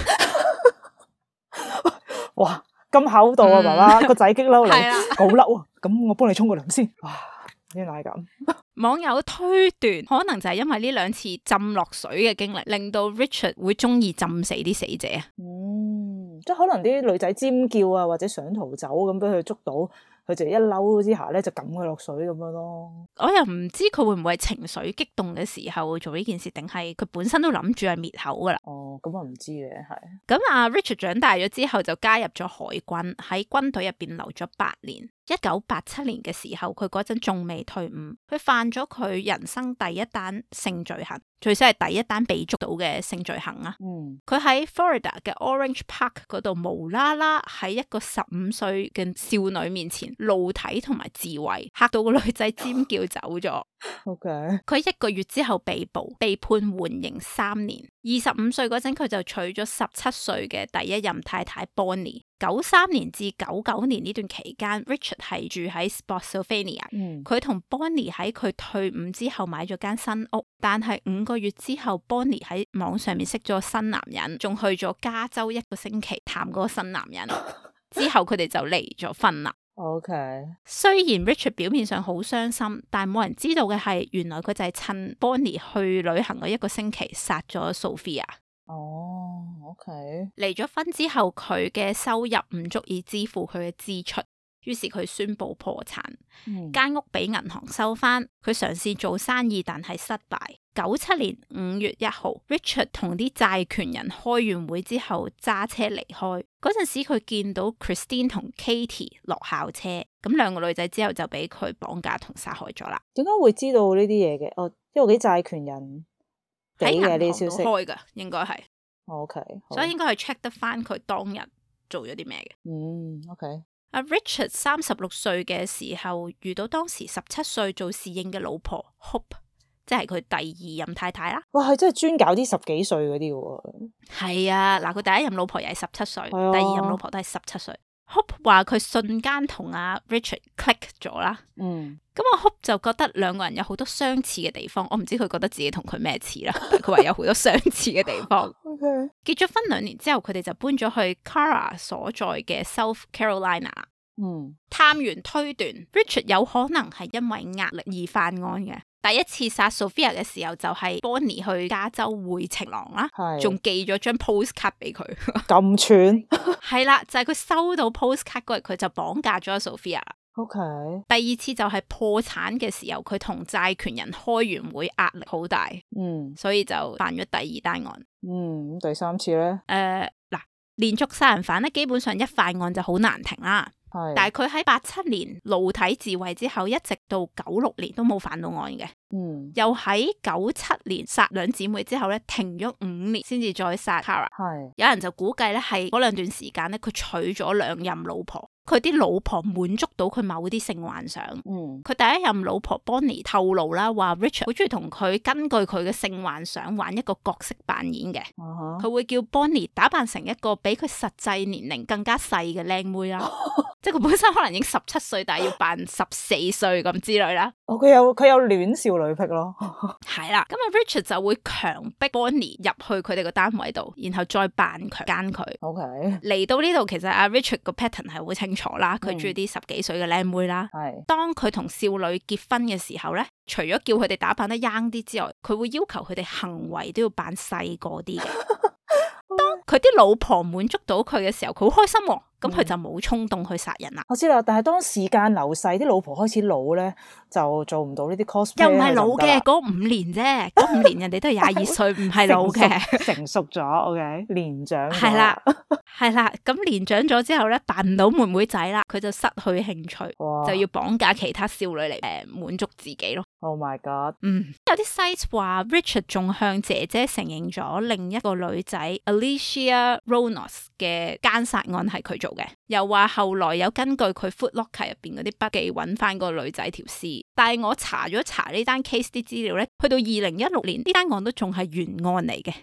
哇，咁厚道啊！爸爸個仔激嬲你， 係啦好嬲啊！咁我幫你沖個涼先。哇，原來係咁。 網友推斷，可能就係因為呢兩次浸落水嘅經歷，令到 Richard 會中意浸死啲死者啊。 即係可能啲女仔尖叫啊，或者想逃走咁，俾佢捉到，佢就一嬲之下咧，就撳佢落水咁樣咯。 我又唔知佢會唔會係情緒激動嘅時候做呢件事，定係佢本身都諗住係滅口噶啦。 哦，咁我唔知嘅，係。 咁啊 Richard 長大咗之後就加入咗海軍，喺軍隊入邊留咗8年。1987年嘅時候，佢嗰陣仲未退伍，佢犯咗佢人生第一單性罪行，最少係第一單被捉到嘅性罪行啊。佢喺 Florida 嘅 Orange Park 嗰度無啦啦喺一個15歲嘅少女面前露體同埋自慰，嚇到個女仔尖叫走咗。 OK， 佢1個月之後被捕，被判緩刑3年。25歲嗰陣，佢就娶咗17歲嘅第一任太太 Bonnie。93年至99年呢段期間 ，Richard 係住喺 Spotsylvania。佢同 Bonnie 喺佢退伍之後買咗間新屋，但係5個月之後 ，Bonnie 喺網上面識咗新男人，仲去咗加州1個星期探嗰個新男人。之後佢哋就離咗婚啦。 OK， 雖然 Richard 表面上好傷心，但冇人知道嘅係，原來佢就係趁 Bonnie 去旅行嗰1個星期殺咗 Sophia。 哦，OK。 離咗婚之後，佢嘅收入唔足以支付佢嘅支出，於是佢宣布破產。間屋俾銀行收翻，佢嘗試做生意，但係失敗。97年5月1號 ，Richard 同啲債權人開完會之後揸車離開。嗰陣時佢見到 Christine 同 Katie 落校車，咁2個女仔之後就俾佢綁架同殺害咗啦。 點解會知道呢啲嘢嘅？哦，因為啲債權人俾嘅呢啲消息開噶，應該係。 OK， 所以應該係 check 得翻佢當日做咗啲咩嘅。 OK。 阿 Richard 36歲嘅時候遇到當時17歲做侍應嘅老婆 Hope， 即係佢第2任太太啦。 哇，係真係專搞啲10幾歲嗰啲喎。 係啊，嗱，佢第1任老婆又係17歲，第2任老婆都係17歲。Hope 話佢瞬間同阿 Richard click 咗啦。咁阿 Hope 就覺得2個人有好多相似嘅地方。我唔知佢覺得自己同佢咩似啦，但佢話有好多相似嘅地方。 Okay. 結咗婚2年之後，佢哋就搬咗去 Cara 所在嘅 South Carolina。探員推斷 Richard 有可能係因為壓力而犯案嘅。第一次殺 Sophia 嘅時候就係 Bonnie 去加州會情郎啦，仲寄咗張 postcard 俾佢。 咁串係啦，就係佢收到 postcard 嗰日，佢就綁架咗 Sophia。 OK。 第2次就係破產嘅時候，佢同債權人開完會，壓力好大，所以就犯咗第2單案。 第3次咧？ 嗱，連續殺人犯咧，基本上一犯案就好難停啦。但係佢喺87年露體自慰之後，一直到96年都冇犯到案嘅。又喺97年殺2姊妹之後咧，停咗5年先至再殺 Cara。有人就估計咧，係嗰2段時間咧，佢娶咗2任老婆。佢啲老婆滿足到佢某啲性幻想。佢第1任老婆 Bonnie 透露啦，話 Richard 好中意同佢根據佢嘅性幻想玩一個角色扮演嘅。佢會叫 Bonnie 打扮成一個比佢實際年齡更加細嘅靚妹啦。即係佢本身可能已經17歲，但係要扮14歲咁之類啦。 佢有戀少女癖咯。 係啦，咁啊 Richard 就會強迫 Bonnie 入去佢哋個單位度，然後再扮強姦佢。 OK。 嚟到呢度，其實阿 Richard 個 pattern 係好清楚啦，佢中意啲10幾歲嘅靚妹啦。當佢同少女結婚嘅時候咧，除咗叫佢哋打扮得 young 啲之外，佢會要求佢哋行為都要扮細個啲嘅。當佢啲老婆滿足到佢嘅時候，佢好開心喎。咁佢就冇衝動去殺人啦。 我知啦，但係當時間流逝，啲老婆開始老咧，就做唔到呢啲 cosplay。 又唔係老嘅，嗰5年啫，嗰5年人哋都係22歲，唔係老嘅， 成熟咗 ，OK， 年長。 係啦，係啦，咁年長咗之後咧，扮唔到妹妹仔啦，佢就失去興趣，就要綁架其他少女嚟滿足自己咯。 Oh my god！ 有啲 sites 話 Richard 仲向姐姐承認咗另一個女仔 Alicia Ronos 嘅姦殺案係佢做嘅，又話後來有根據佢 Foot Locker 入邊嗰啲筆記揾翻個女仔條屍，但係我查呢單 case 啲資料咧，去到2016年呢單案都仲係懸案嚟嘅，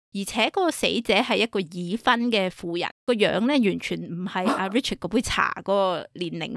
而且嗰個死者係一個已婚嘅婦人，個樣咧完全唔係阿 Richard 嗰杯茶嗰個年齡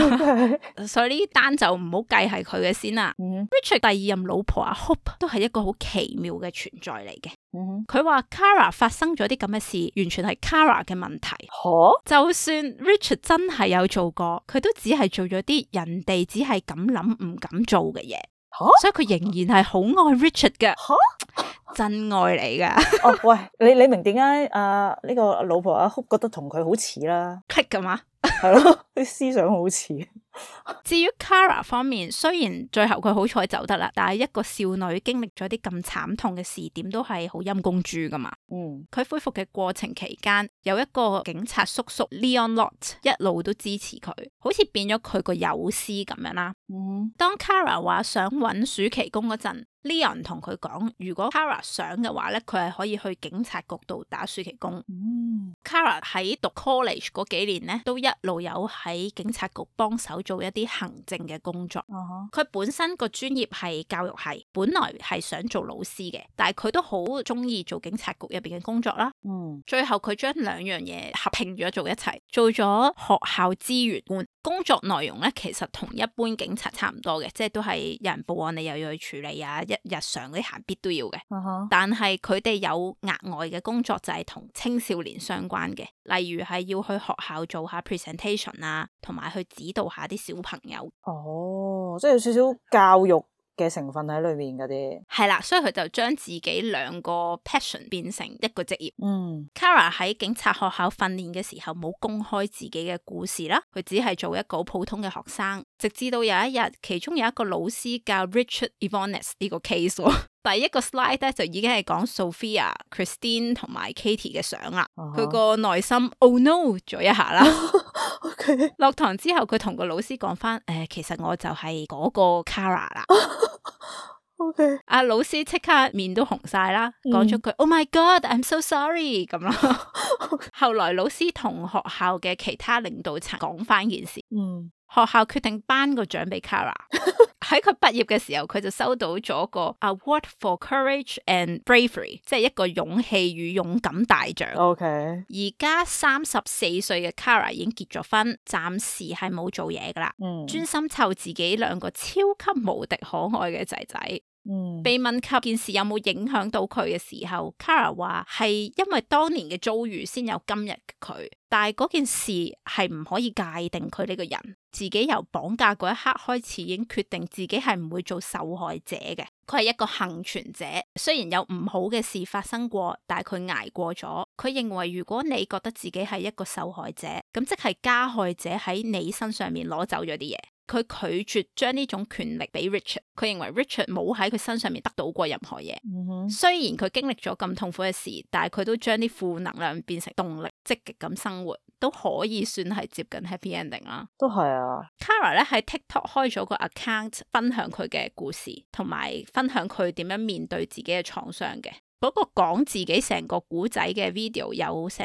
range， 所以呢單就唔好計係佢嘅先啦。Richard 第二任老婆阿 Hope 都係一個好奇妙嘅存在嚟嘅。佢話 Kara 發生咗啲咁嘅事，完全係 Kara 嘅問題。就算 Richard 真係有做過，佢都只係做咗啲人哋只係咁諗唔敢做嘅嘢。所以佢仍然係好愛 Richard 嘅，真愛嚟噶。 哦，喂，你明點解呢個老婆阿 Hope 覺得同佢好似啦 click 噶嘛？ 係咯，啲思想好似。 至於 Kara 方面，雖然最後佢好彩走得啦，但係一個少女經歷咗啲咁慘痛嘅事，點都係好陰公豬噶嘛。佢恢復嘅過程期間，有一個警察叔叔 Leon Lott 一路都支持佢，好似變咗佢個友師咁樣啦。當 Kara 話想揾暑期工嗰陣，Leon 同佢講，如果 Kara 想嘅話咧，佢係可以去警察局度打暑期工。Kara 喺讀 college 嗰幾年咧，都一路有喺警察局幫手做一啲行政嘅工作。佢本身個專業係教育系，本來係想做老師嘅，但係佢都好中意做警察局入邊嘅工作啦。最後佢將兩樣嘢合併咗做一齊，做咗學校資源官。工作內容咧，其實同一般警察差唔多嘅，即係都係有人報案你又要去處理啊，日常嗰啲閒必都要嘅。但係佢哋有額外嘅工作就係同青少年相關嘅，例如係要去學校做下 presentation 啊，同埋去指導下啲小朋友。 即係有少少教育嘅成分喺裏面嗰啲。係啦，所以佢就將自己兩個 passion 變成一個職業。Kara 喺警察學校訓練嘅時候冇公開自己嘅故事啦，佢只係做一個普通嘅學生，直至到有一日，其中有一個老師教 Richard Evonnes 呢個 case。第一個 slide 咧就已經係講 Sophia、Christine 同埋 Katie 嘅相啦。佢個內心 oh no 咗一下啦。落堂之後，佢同個老師講翻，其實我就係嗰個 Kara 啦。阿老師即刻面都紅晒啦，講咗句 Oh my God, I'm so sorry 咁啦。後來老師同學校嘅其他領導層講翻件事。學校決定頒個獎俾 Kara。喺佢畢業嘅時候，佢就收到咗個 Award for Courage and Bravery， 即係一個勇氣與勇敢大獎。而家34歲嘅 Kara 已經結咗婚，暫時係冇做嘢噶啦，專心湊自己兩個超級無敵可愛嘅仔仔。被問及件事有冇影響到佢嘅時候，Kara 話係因為當年嘅遭遇先有今日嘅佢，但係嗰件事係唔可以界定佢呢個人。自己由綁架嗰一刻開始已經決定自己係唔會做受害者嘅，佢係一個幸存者。雖然有唔好嘅事發生過，但係佢捱過咗。佢認為如果你覺得自己係一個受害者，咁即係加害者喺你身上面攞走咗啲嘢。佢拒絕將呢種權力俾 Richard， 佢認為 Richard 冇喺佢身上面得到過任何嘢。雖然佢經歷咗咁痛苦嘅事，但係佢都將啲負能量變成動力，積極咁生活，都可以算係接近 happy ending 啦。 都係啊。 Kara 咧喺 TikTok 開咗個 account， 分享佢嘅故事，同埋分享佢點樣面對自己嘅創傷嘅。嗰個講自己成個古仔嘅 video 有成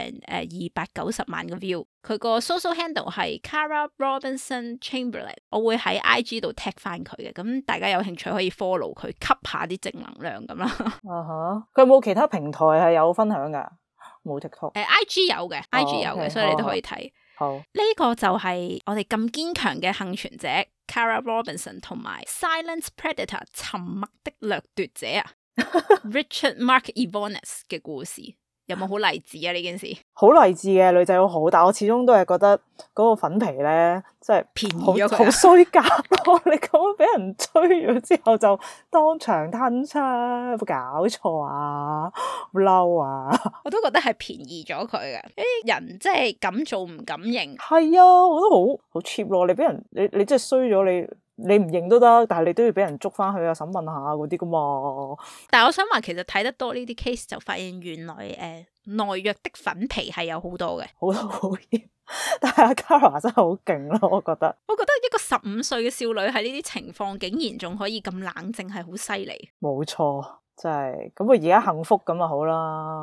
290萬個 view， 佢個 social handle 係 Kara Robinson Chamberlain， 我會喺 IG 度 tag 翻佢嘅，咁大家有興趣可以 follow 佢，吸下啲正能量咁啦。 佢有冇其他平台係有分享噶？冇 TikTok。 IG 有嘅，IG 有嘅，所以你都可以睇。 好， 呢個就係我哋咁堅強嘅幸存者 Kara Robinson 同埋 Silent Predator 沉默的掠奪者啊。Richard Mark Evonnes 嘅故事有冇好勵志啊？呢件事好勵志嘅，女仔好，但我始終都係覺得嗰個粉皮咧，真係便宜咗佢， 好衰格咯！你咁樣俾人追咗之後就當場吞槍，有冇搞錯啊？好嬲啊！ 我都覺得係便宜咗佢嘅，啲人即係敢做唔敢認。 係啊，我都好 cheap 咯！你俾人你真係衰咗你唔認都得，但係你都要俾人捉翻去啊，審問下嗰啲噶嘛。但係我想話，其實睇得多呢啲 case 就發現原來懦弱的粉皮係有好多嘅， 好討厭。但係阿 Kara 真係好勁咯，我覺得一個15歲嘅少女喺呢啲情況竟然仲可以咁冷靜，係好犀利。 冇錯，真係咁佢而家幸福咁就好啦。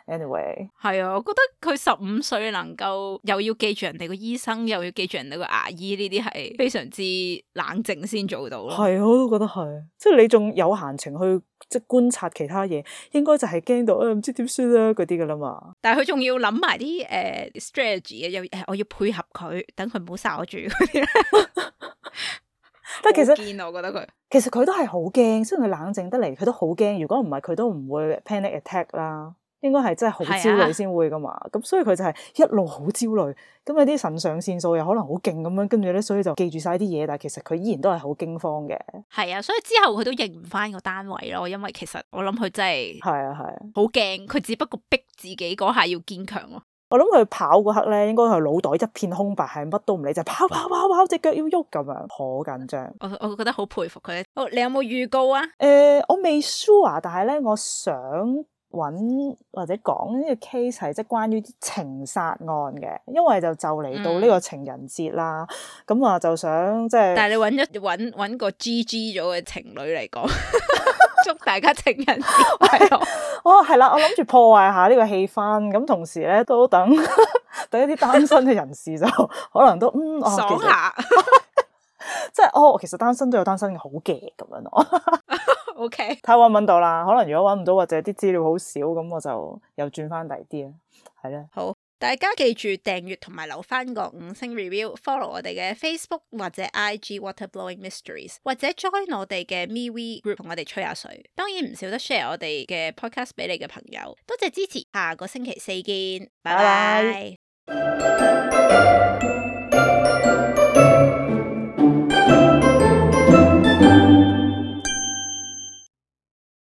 Anyway， 係啊，我覺得佢15歲能夠又要記住人哋個醫生，又要記住人哋個牙醫，呢啲係非常之冷靜先做到咯。 係，我都覺得係，即係你仲有閒情去即係觀察其他嘢，應該就係驚到唔知點算啦嗰啲噶啦嘛。 但係佢仲要諗埋啲strategy 嘅，又我要配合佢，等佢唔好殺我住嗰啲。 但係其實見我覺得佢其實佢都係好驚，雖然佢冷靜得嚟，佢都好驚。如果唔係，佢都唔會 panic attack 啦。應該係真係好焦慮先會噶嘛。咁所以佢就係一路好焦慮，咁有啲腎上腺素又可能好勁咁樣，跟住咧，所以就記住晒啲嘢。但係其實佢依然都係好驚慌嘅。 係啊，所以之後佢都認唔翻個單位咯，因為其實我諗佢真係好驚，佢只不過逼自己嗰下要堅強咯。 我諗佢跑嗰刻咧，應該係腦袋一片空白，係乜都唔理，就跑，隻腳要喐咁樣，好緊張。 我覺得好佩服佢。你有冇預告啊？ 我未 sure，但係咧，我想揾或者講呢個 case 係即係關於啲情殺案嘅，因為就嚟到呢個情人節啦，咁啊就想即係。但係你揾個 GG 咗嘅情侶嚟講。祝大家情人節快樂！ 係啦，我諗住破壞下呢個氣氛，咁同時咧都等一啲單身嘅人士就可能都爽下， 即係其實單身都有單身嘅好嘅咁樣咯。 OK， 睇揾唔揾到啦，可能如果揾唔到或者啲資料好少，咁我就又轉翻第啲啦，係咧。 好。大家記住訂閱同埋留翻個5星 review，follow 我哋嘅 Facebook 或者 IG Waterblowing Mysteries， 或者 join 我哋嘅 MeWe group 同我哋吹下水。當然唔少得 share 我哋嘅 podcast 俾你嘅朋友。多謝支持，下個星期4見，拜拜。